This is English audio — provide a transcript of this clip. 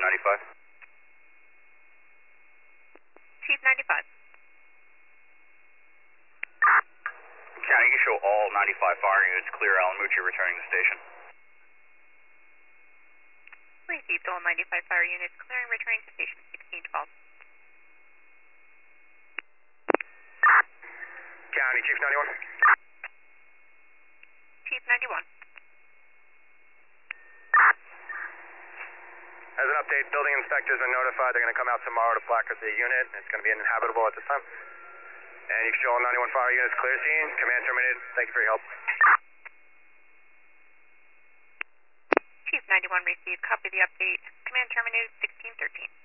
95. Chief 95. County, you can show all 95 fire units clear. Alamucci returning to station. Received all 95 fire units clearing, returning to station 1612. County, Chief 91. Chief 91. As an update, building inspectors are notified. They're going to come out tomorrow to placard the unit. It's going to be uninhabitable at this time. And you can show all 91 fire units clear scene. Command terminated. Thank you for your help. Chief 91 received. Copy the update. Command terminated 1613.